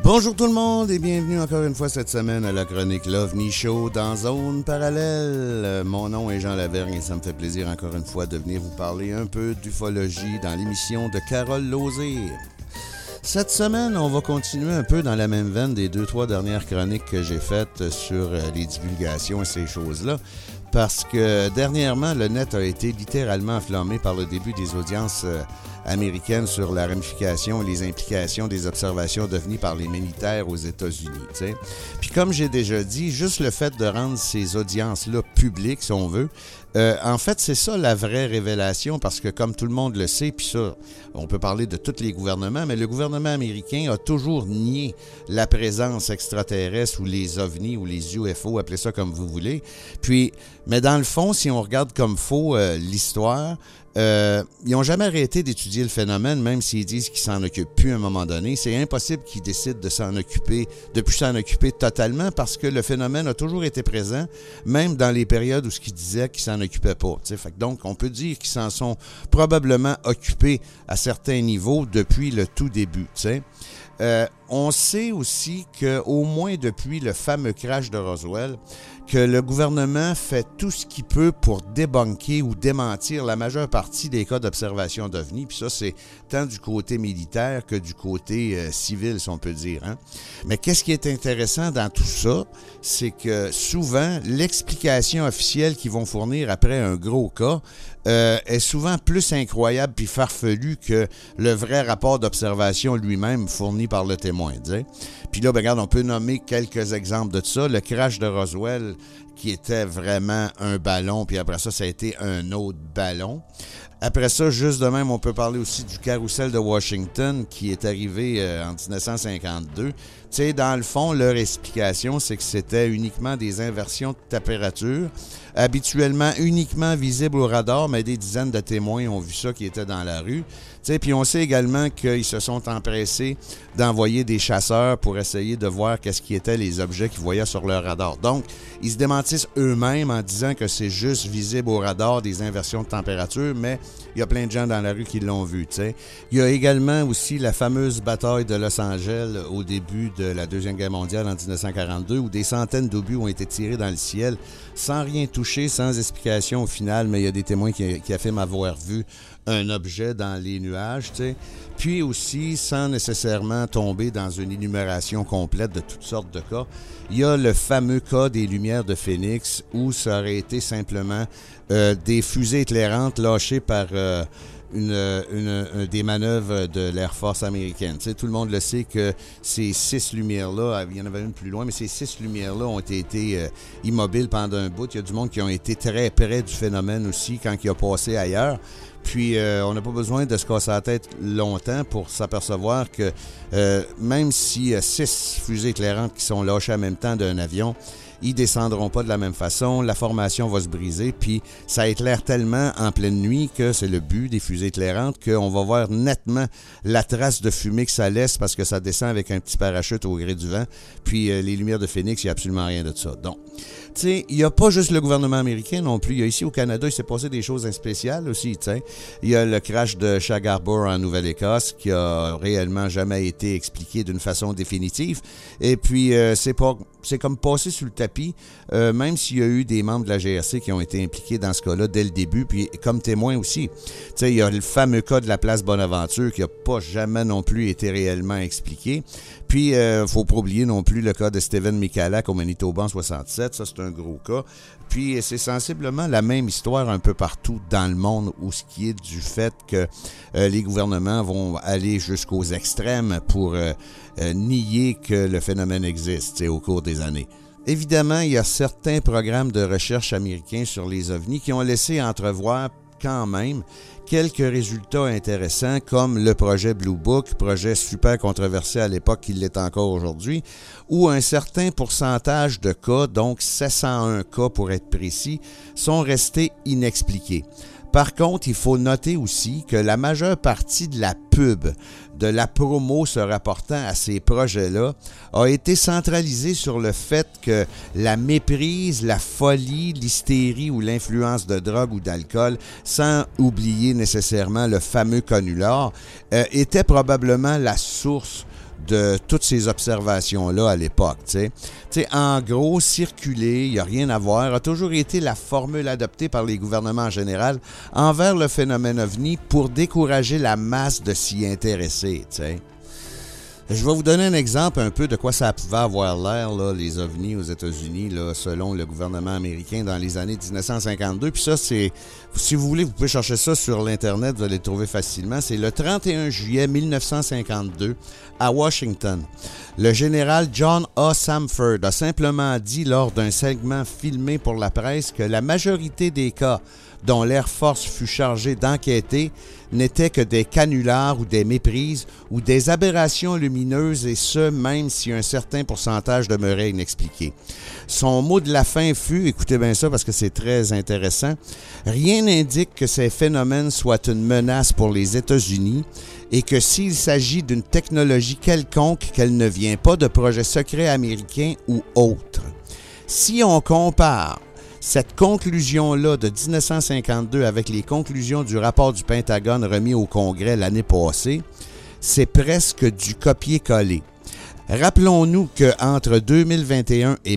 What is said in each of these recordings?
Bonjour tout le monde et bienvenue encore une fois cette semaine à la chronique l'OVNI Show dans Zone Parallèle. Mon nom est Jean Lavergne et ça me fait plaisir encore une fois de venir vous parler un peu d'ufologie dans l'émission de Carole Lauzé. Cette semaine, on va continuer un peu dans la même veine des 2-3 dernières chroniques que j'ai faites sur les divulgations et ces choses-là. Parce que dernièrement, le net a été littéralement enflammé par le début des audiences américaines sur la ramification et les implications des observations d'OVNI par les militaires aux États-Unis. T'sais. Puis comme j'ai déjà dit, juste le fait de rendre ces audiences-là publiques, si on veut, en fait, c'est ça la vraie révélation, parce que comme tout le monde le sait, puis ça, on peut parler de tous les gouvernements, mais le gouvernement américain a toujours nié la présence extraterrestre ou les OVNI ou les UFO, appelez ça comme vous voulez. Puis, mais dans le fond, si on regarde comme faux l'histoire, ils n'ont jamais arrêté d'étudier le phénomène, même s'ils disent qu'ils s'en occupent plus à un moment donné. C'est impossible qu'ils décident de s'en occuper, de plus s'en occuper totalement, parce que le phénomène a toujours été présent, même dans les périodes où ce qu'ils disaient qu'ils s'en occupaient pas. Fait, donc, on peut dire qu'ils s'en sont probablement occupés à certains niveaux depuis le tout début. On sait aussi qu'au moins depuis le fameux crash de Roswell, que le gouvernement fait tout ce qu'il peut pour débunker ou démentir la majeure partie des cas d'observation d'OVNI. Puis ça, c'est tant du côté militaire que du côté civil, si on peut dire. Hein? Mais qu'est-ce qui est intéressant dans tout ça, c'est que souvent, l'explication officielle qu'ils vont fournir après un gros cas est souvent plus incroyable puis farfelu que le vrai rapport d'observation lui-même fourni par le témoin. T'sais. Puis là, ben, regarde, on peut nommer quelques exemples de ça. Le crash de Roswell, qui était vraiment un ballon, puis après ça, ça a été un autre ballon. Après ça, juste de même, on peut parler aussi du carrousel de Washington qui est arrivé en 1952. Tu sais, dans le fond, leur explication, c'est que c'était uniquement des inversions de température, habituellement uniquement visibles au radar, mais des dizaines de témoins ont vu ça qui étaient dans la rue. Puis on sait également qu'ils se sont empressés d'envoyer des chasseurs pour essayer de voir qu'est-ce qui étaient les objets qu'ils voyaient sur leur radar. Donc, ils se démentissent eux-mêmes en disant que c'est juste visible au radar des inversions de température, mais il y a plein de gens dans la rue qui l'ont vu. T'sais. Il y a également aussi la fameuse bataille de Los Angeles au début de la Deuxième Guerre mondiale en 1942, où des centaines d'obus ont été tirés dans le ciel sans rien toucher, sans explication au final, mais il y a des témoins qui affirment avoir vu un objet dans les nuages, tu sais. Puis aussi, sans nécessairement tomber dans une énumération complète de toutes sortes de cas, il y a le fameux cas des lumières de Phoenix où ça aurait été simplement des fusées éclairantes lâchées par des manœuvres de l'Air Force américaine. Tu sais, tout le monde le sait que ces 6 lumières-là, il y en avait une plus loin, mais ces 6 lumières-là ont été immobiles pendant un bout. Il y a du monde qui ont été très près du phénomène aussi quand il a passé ailleurs. Puis, on n'a pas besoin de se casser la tête longtemps pour s'apercevoir que même s'il y a 6 fusées éclairantes qui sont lâchées en même temps d'un avion, ils descendront pas de la même façon, la formation va se briser, puis ça éclaire tellement en pleine nuit que c'est le but des fusées éclairantes qu'on va voir nettement la trace de fumée que ça laisse parce que ça descend avec un petit parachute au gré du vent, puis les lumières de Phoenix, il n'y a absolument rien de ça. Donc, tu sais, il n'y a pas juste le gouvernement américain non plus. Il y a ici au Canada, il s'est passé des choses spéciales aussi, tu sais. Il y a le crash de Shag Harbor en Nouvelle-Écosse qui a réellement jamais été expliqué d'une façon définitive. Et puis, c'est comme passé sous le tapis, même s'il y a eu des membres de la GRC qui ont été impliqués dans ce cas-là dès le début, puis comme témoins aussi. Tu sais, il y a le fameux cas de la place Bonaventure qui n'a pas jamais non plus été réellement expliqué. Puis, faut pas oublier non plus le cas de Stephen Michalak au Manitoba en 67. Ça, c'est un gros cas. Puis, c'est sensiblement la même histoire un peu partout dans le monde, où ce qui est du fait que les gouvernements vont aller jusqu'aux extrêmes pour nier que le phénomène existe au cours des années. Évidemment, il y a certains programmes de recherche américains sur les OVNI qui ont laissé entrevoir quand même quelques résultats intéressants comme le projet Blue Book, projet super controversé à l'époque qu'il l'est encore aujourd'hui, où un certain pourcentage de cas, donc 701 cas pour être précis, sont restés inexpliqués. Par contre, il faut noter aussi que la majeure partie de la pub, de la promo se rapportant à ces projets-là, a été centralisée sur le fait que la méprise, la folie, l'hystérie ou l'influence de drogue ou d'alcool, sans oublier nécessairement le fameux canular, était probablement la source de toutes ces observations-là à l'époque. Tu sais, en gros, circuler, il n'y a rien à voir, a toujours été la formule adoptée par les gouvernements en général envers le phénomène OVNI pour décourager la masse de s'y intéresser. Tu sais. Je vais vous donner un exemple un peu de quoi ça pouvait avoir l'air, là, les ovnis aux États-Unis, là, selon le gouvernement américain dans les années 1952. Puis ça, c'est, si vous voulez, vous pouvez chercher ça sur l'Internet, vous allez le trouver facilement. C'est le 31 juillet 1952 à Washington. Le général John A. Samford a simplement dit lors d'un segment filmé pour la presse que la majorité des cas dont l'Air Force fut chargé d'enquêter n'étaient que des canulars ou des méprises ou des aberrations lumineuses, et ce, même si un certain pourcentage demeurait inexpliqué. Son mot de la fin fut, écoutez bien ça parce que c'est très intéressant, « Rien n'indique que ces phénomènes soient une menace pour les États-Unis et que s'il s'agit d'une technologie quelconque, qu'elle ne vient pas de projets secrets américains ou autres. Si on compare cette conclusion-là de 1952 avec les conclusions du rapport du Pentagone remis au Congrès l'année passée, c'est presque du copier-coller. Rappelons-nous qu'entre 2021 et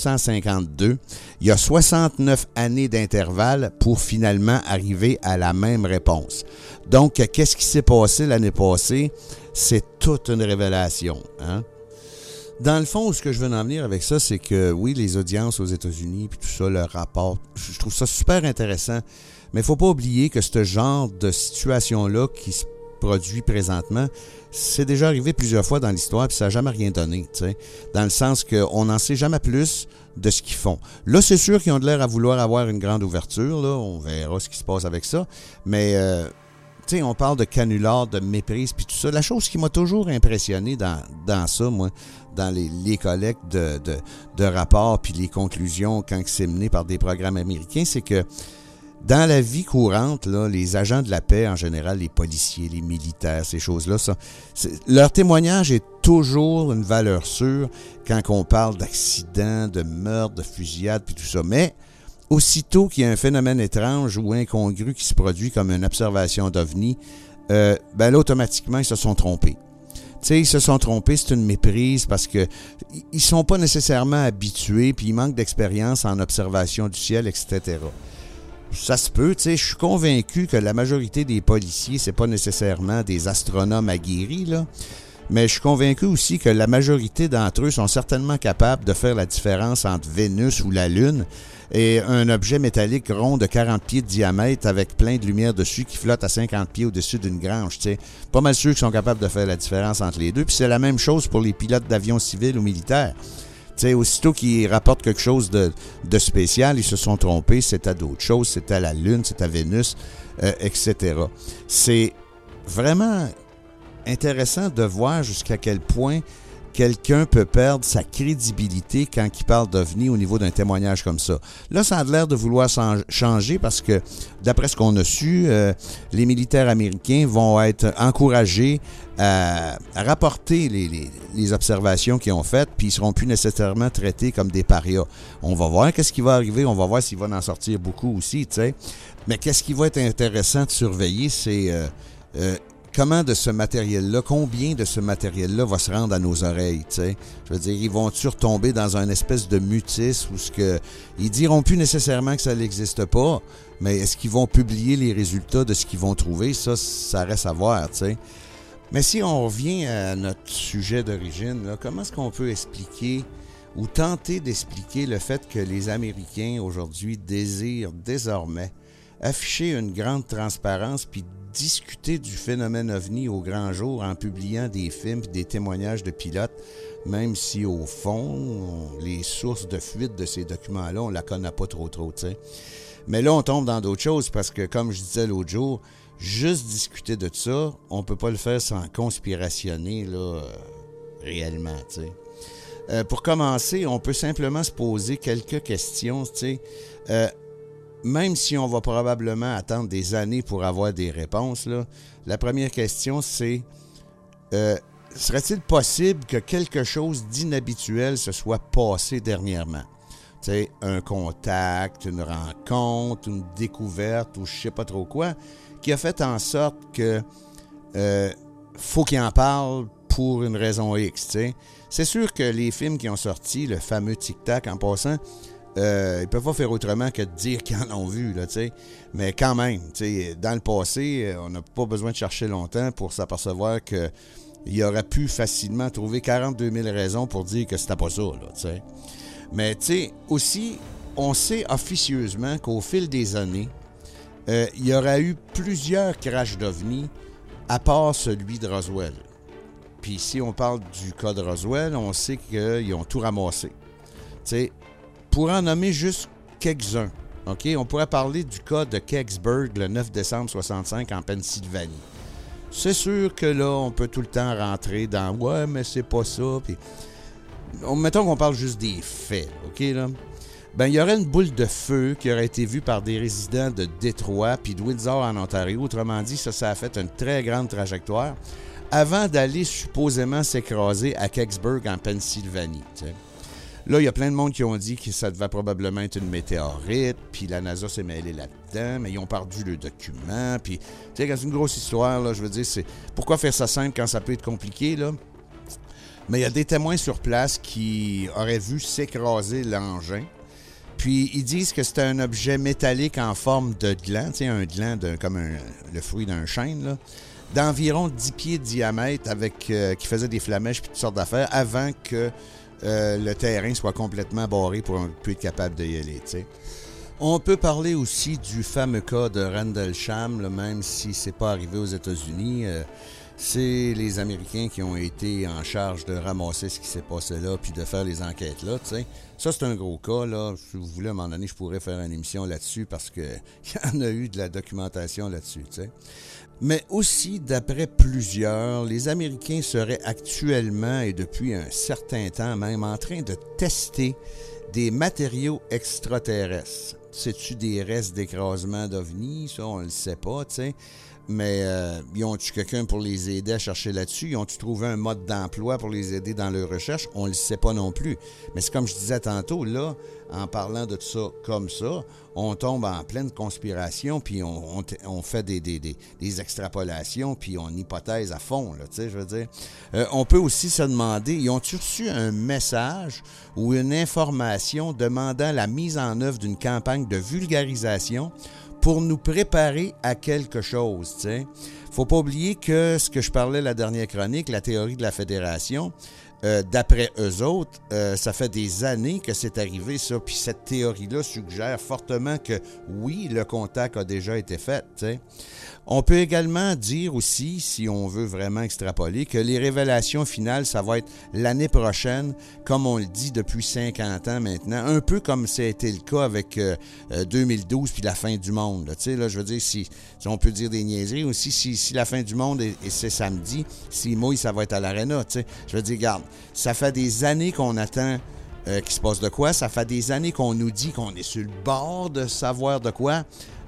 1952, il y a 69 années d'intervalle pour finalement arriver à la même réponse. Donc, qu'est-ce qui s'est passé l'année passée? C'est toute une révélation, hein? Dans le fond, ce que je veux en venir avec ça, c'est que oui, les audiences aux États-Unis, puis tout ça, le rapport, je trouve ça super intéressant, mais il ne faut pas oublier que ce genre de situation-là qui se produit présentement, c'est déjà arrivé plusieurs fois dans l'histoire, puis ça n'a jamais rien donné, tu sais, dans le sens qu'on n'en sait jamais plus de ce qu'ils font. Là, c'est sûr qu'ils ont de l'air à vouloir avoir une grande ouverture, là, on verra ce qui se passe avec ça, mais tu sais, on parle de canular, de méprise, puis tout ça. La chose qui m'a toujours impressionné dans ça, moi, dans les collectes de rapports puis les conclusions quand c'est mené par des programmes américains, c'est que dans la vie courante, là, les agents de la paix, en général, les policiers, les militaires, ces choses-là, leur témoignage est toujours une valeur sûre quand on parle d'accidents, de meurtres, de fusillades, puis tout ça. Mais aussitôt qu'il y a un phénomène étrange ou incongru qui se produit comme une observation d'OVNI, ben là, automatiquement, ils se sont trompés. Tu sais, ils se sont trompés, c'est une méprise parce que ils sont pas nécessairement habitués, puis ils manquent d'expérience en observation du ciel, etc. Ça se peut, tu sais, je suis convaincu que la majorité des policiers, c'est pas nécessairement des astronomes aguerris, là, mais je suis convaincu aussi que la majorité d'entre eux sont certainement capables de faire la différence entre Vénus ou la Lune et un objet métallique rond de 40 pieds de diamètre avec plein de lumière dessus qui flotte à 50 pieds au-dessus d'une grange, tu sais. Pas mal sûr qu'ils sont capables de faire la différence entre les deux. Puis c'est la même chose pour les pilotes d'avions civils ou militaires. Tu sais, aussitôt qu'ils rapportent quelque chose de spécial, ils se sont trompés, c'est à d'autres choses, c'est à la Lune, c'est à Vénus, etc. C'est vraiment intéressant de voir jusqu'à quel point quelqu'un peut perdre sa crédibilité quand il parle d'OVNI au niveau d'un témoignage comme ça. Là, ça a l'air de vouloir changer parce que, d'après ce qu'on a su, les militaires américains vont être encouragés à rapporter les observations qu'ils ont faites, puis ils ne seront plus nécessairement traités comme des parias. On va voir qu'est-ce qui va arriver, on va voir s'il va en sortir beaucoup aussi, tu sais. Mais qu'est-ce qui va être intéressant de surveiller, c'est comment de ce matériel-là, combien de ce matériel-là va se rendre à nos oreilles, tu sais. Je veux dire, ils vont-tu retomber dans un espèce de mutisme où ils diront plus nécessairement que ça n'existe pas, mais est-ce qu'ils vont publier les résultats de ce qu'ils vont trouver? Ça reste à voir, tu sais. Mais si on revient à notre sujet d'origine, là, comment est-ce qu'on peut expliquer ou tenter d'expliquer le fait que les Américains, aujourd'hui, désirent désormais afficher une grande transparence puis discuter du phénomène OVNI au grand jour en publiant des films et des témoignages de pilotes, même si au fond, les sources de fuite de ces documents-là, on ne la connaît pas trop, tu sais. Mais là, on tombe dans d'autres choses parce que, comme je disais l'autre jour, juste discuter de ça, on ne peut pas le faire sans conspirationner, là, réellement, tu sais. Pour commencer, on peut simplement se poser quelques questions, tu sais. Même si on va probablement attendre des années pour avoir des réponses, là, la première question, c'est serait-il possible que quelque chose d'inhabituel se soit passé dernièrement? Tu sais, un contact, une rencontre, une découverte ou je sais pas trop quoi, qui a fait en sorte que faut qu'il en parle pour une raison X, tu sais. C'est sûr que les films qui ont sorti, le fameux Tic Tac, en passant, ils peuvent pas faire autrement que de dire qu'ils en ont vu, là, tu sais. Mais quand même, tu sais, dans le passé, on n'a pas besoin de chercher longtemps pour s'apercevoir que il aurait pu facilement trouver 42 000 raisons pour dire que c'était pas ça, là, tu sais. Mais, tu sais, aussi, on sait officieusement qu'au fil des années, il y aurait eu plusieurs crashs d'OVNI à part celui de Roswell. Puis si on parle du cas de Roswell, on sait qu'ils ont tout ramassé. Tu sais, pour en nommer juste quelques-uns, OK? On pourrait parler du cas de Kecksburg le 9 décembre 65 en Pennsylvanie. C'est sûr que là, on peut tout le temps rentrer dans « Ouais, mais c'est pas ça. » Puis, mettons qu'on parle juste des faits, OK, là? Ben, il y aurait une boule de feu qui aurait été vue par des résidents de Détroit puis de Windsor en Ontario. Autrement dit, ça a fait une très grande trajectoire avant d'aller supposément s'écraser à Kecksburg en Pennsylvanie, t'sais. Là, il y a plein de monde qui ont dit que ça devait probablement être une météorite, puis la NASA s'est mêlée là-dedans, mais ils ont perdu le document, puis, tu sais, c'est une grosse histoire, là, je veux dire, c'est... Pourquoi faire ça simple quand ça peut être compliqué, là? Mais il y a des témoins sur place qui auraient vu s'écraser l'engin, puis ils disent que c'était un objet métallique en forme de gland, tu sais, un gland comme le fruit d'un chêne, là, d'environ 10 pieds de diamètre qui faisait des flamèches puis toutes sortes d'affaires avant que le terrain soit complètement barré pour un peu être capable d'y aller, tu sais. On peut parler aussi du fameux cas de Rendlesham, là, même si c'est pas arrivé aux États-Unis. C'est les Américains qui ont été en charge de ramasser ce qui s'est passé là puis de faire les enquêtes là, tu sais. Ça, c'est un gros cas, là. Si vous voulez, à un moment donné, je pourrais faire une émission là-dessus parce qu'il y en a eu de la documentation là-dessus, tu sais. Mais aussi, d'après plusieurs, les Américains seraient actuellement et depuis un certain temps même en train de tester des matériaux extraterrestres. C'est-tu des restes d'écrasement d'OVNI? Ça, on le sait pas, tu sais. Mais ils ont-tu quelqu'un pour les aider à chercher là-dessus? Ils ont-tu trouvé un mode d'emploi pour les aider dans leur recherche? On ne le sait pas non plus. Mais c'est comme je disais tantôt, là, en parlant de tout ça comme ça, on tombe en pleine conspiration, puis on fait des extrapolations, puis on hypothèse à fond, là, tu sais, je veux dire. On peut aussi se demander, ils ont-tu reçu un message ou une information demandant la mise en œuvre d'une campagne de vulgarisation pour nous préparer à quelque chose, tu sais. Faut pas oublier que ce que je parlais la dernière chronique, la théorie de la fédération, d'après eux autres, ça fait des années que c'est arrivé, ça. Puis cette théorie-là suggère fortement que, oui, le contact a déjà été fait, tu sais. On peut également dire aussi, si on veut vraiment extrapoler, que les révélations finales, ça va être l'année prochaine, comme on le dit depuis 50 ans maintenant, un peu comme ça a été le cas avec 2012 puis la fin du monde. Tu sais, là, je veux dire, si on peut dire des niaiseries aussi, si la fin du monde et c'est samedi, s'il mouille, ça va être à l'Arena, tu sais. Je veux dire, regarde, ça fait des années qu'on attend qu'il se passe de quoi, ça fait des années qu'on nous dit qu'on est sur le bord de savoir de quoi,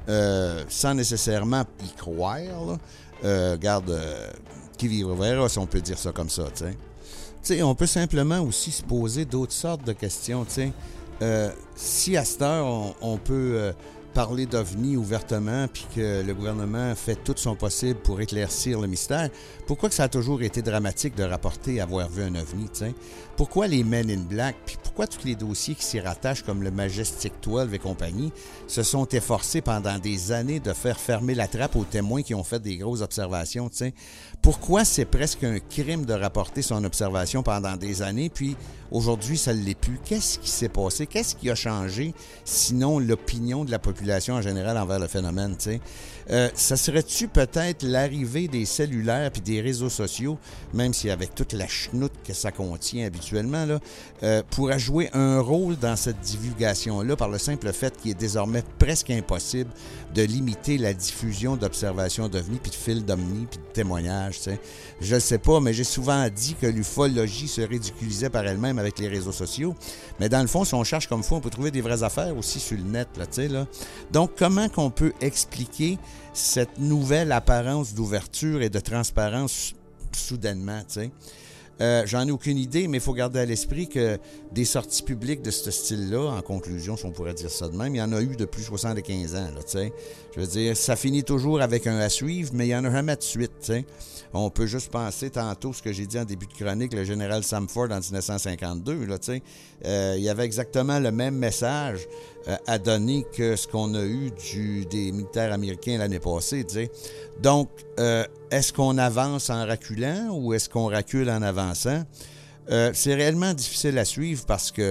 sans nécessairement y croire, là. Regarde, qui vivra verra, si on peut dire ça comme ça, tu sais. Tu sais, on peut simplement aussi se poser d'autres sortes de questions, tu sais. Si à cette heure, on peut parler d'OVNI ouvertement puis que le gouvernement fait tout son possible pour éclaircir le mystère, pourquoi que ça a toujours été dramatique de rapporter avoir vu un OVNI, tu sais? Pourquoi les Men in Black, puis pourquoi tous les dossiers qui s'y rattachent comme le Majestic 12 et compagnie se sont efforcés pendant des années de faire fermer la trappe aux témoins qui ont fait des grosses observations, tu sais? Pourquoi c'est presque un crime de rapporter son observation pendant des années, puis aujourd'hui, ça ne l'est plus? Qu'est-ce qui s'est passé? Qu'est-ce qui a changé, sinon l'opinion de la population en général envers le phénomène, tu sais? Ça serait-tu peut-être l'arrivée des cellulaires puis des réseaux sociaux, même si avec toute la chenoute que ça contient habituellement, là, pourrait jouer un rôle dans cette divulgation-là par le simple fait qu'il est désormais presque impossible de limiter la diffusion d'observations d'OVNI puis de fils d'OVNI puis de témoignages, tu sais? Je ne sais pas, mais j'ai souvent dit que l'ufologie se ridiculisait par elle-même avec les réseaux sociaux. Mais dans le fond, si on cherche comme fou, on peut trouver des vraies affaires aussi sur le net, là, tu sais, là. Donc, comment qu'on peut expliquer cette nouvelle apparence d'ouverture et de transparence soudainement, tu sais? J'en ai aucune idée, mais il faut garder à l'esprit que des sorties publiques de ce style-là, en conclusion, si on pourrait dire ça de même, il y en a eu depuis 75 ans, là, tu sais. Je veux dire, ça finit toujours avec un à suivre, mais il n'y en a jamais de suite, tu sais. On peut juste penser tantôt ce que j'ai dit en début de chronique, le général Samford en 1952, là, tu sais. Il y avait exactement le même message à donner que ce qu'on a eu des militaires américains l'année passée, tu sais. Donc, est-ce qu'on avance en reculant ou est-ce qu'on recule en avançant? C'est réellement difficile à suivre parce que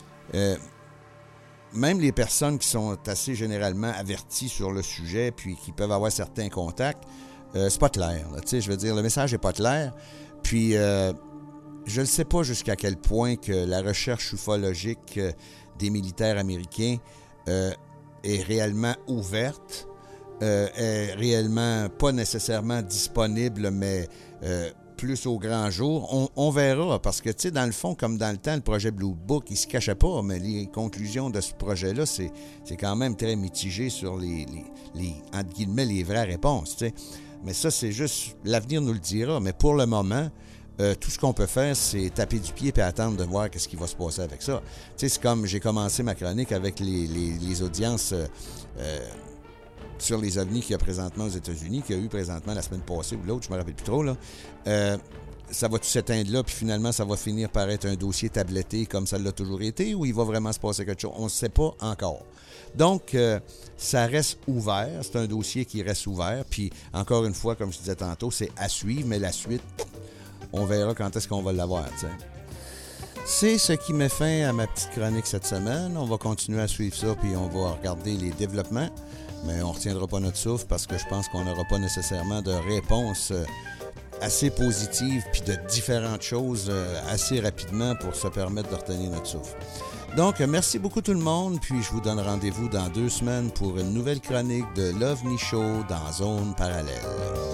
même les personnes qui sont assez généralement averties sur le sujet puis qui peuvent avoir certains contacts, c'est pas clair. Tu sais, je veux dire, le message n'est pas clair. Puis, je ne sais pas jusqu'à quel point que la recherche ufologique des militaires américains est réellement ouverte, est réellement pas nécessairement disponible, mais plus au grand jour. On verra, parce que, tu sais, dans le fond, comme dans le temps, le projet Blue Book, il se cachait pas, mais les conclusions de ce projet-là, c'est quand même très mitigé sur les entre guillemets, les vraies réponses, tu sais. Mais ça, c'est juste, l'avenir nous le dira. Mais pour le moment, tout ce qu'on peut faire, c'est taper du pied et attendre de voir ce qui va se passer avec ça. Tu sais, c'est comme j'ai commencé ma chronique avec les audiences sur les ovnis qu'il y a présentement aux États-Unis, qu'il y a eu présentement la semaine passée ou l'autre, je me rappelle plus trop, là. Ça va tout s'éteindre là, puis finalement, ça va finir par être un dossier tabletté comme ça l'a toujours été, ou il va vraiment se passer quelque chose? On ne sait pas encore. Donc, ça reste ouvert. C'est un dossier qui reste ouvert. Puis, encore une fois, comme je disais tantôt, c'est à suivre, mais la suite, on verra quand est-ce qu'on va l'avoir, t'sais. C'est ce qui met fin à ma petite chronique cette semaine. On va continuer à suivre ça, puis on va regarder les développements. Mais on ne retiendra pas notre souffle parce que je pense qu'on n'aura pas nécessairement de réponse assez positive puis de différentes choses assez rapidement pour se permettre de retenir notre souffle. Donc, merci beaucoup tout le monde, puis je vous donne rendez-vous dans 2 semaines pour une nouvelle chronique de l'OVNI Show dans Zone Parallèle.